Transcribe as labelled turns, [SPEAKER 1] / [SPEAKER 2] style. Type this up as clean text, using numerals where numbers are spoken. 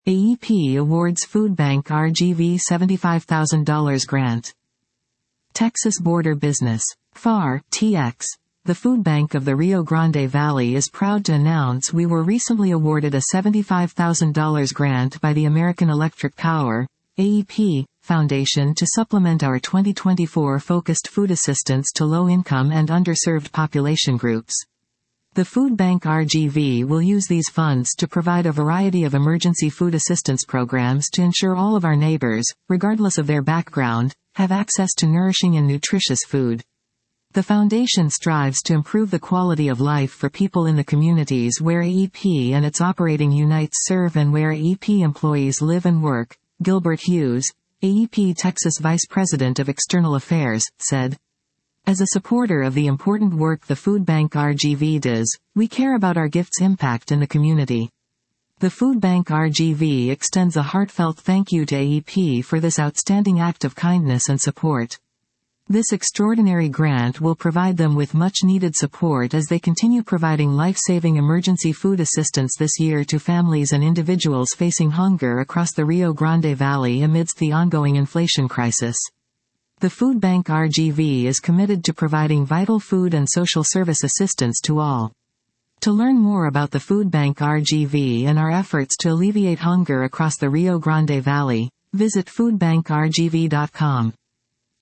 [SPEAKER 1] AEP awards Food Bank RGV $75,000 grant. Texas Border Business. FAR, TX. The Food Bank of the Rio Grande Valley is proud to announce we were recently awarded a $75,000 grant by the American Electric Power, AEP, Foundation to supplement our 2024 focused food assistance to low-income and underserved population groups. The Food Bank RGV will use these funds to provide a variety of emergency food assistance programs to ensure all of our neighbors, regardless of their background, have access to nourishing and nutritious food. The Foundation strives to improve the quality of life for people in the communities where AEP and its operating units serve and where AEP employees live and work, Gilbert Hughes, AEP Texas Vice President of External Affairs, said. As a supporter of the important work the Food Bank RGV does, we care about our gift's impact in the community. The Food Bank RGV extends a heartfelt thank you to AEP for this outstanding act of kindness and support. This extraordinary grant will provide them with much-needed support as they continue providing life-saving emergency food assistance this year to families and individuals facing hunger across the Rio Grande Valley amidst the ongoing inflation crisis. The Food Bank RGV is committed to providing vital food and social service assistance to all. To learn more about the Food Bank RGV and our efforts to alleviate hunger across the Rio Grande Valley, visit foodbankrgv.com.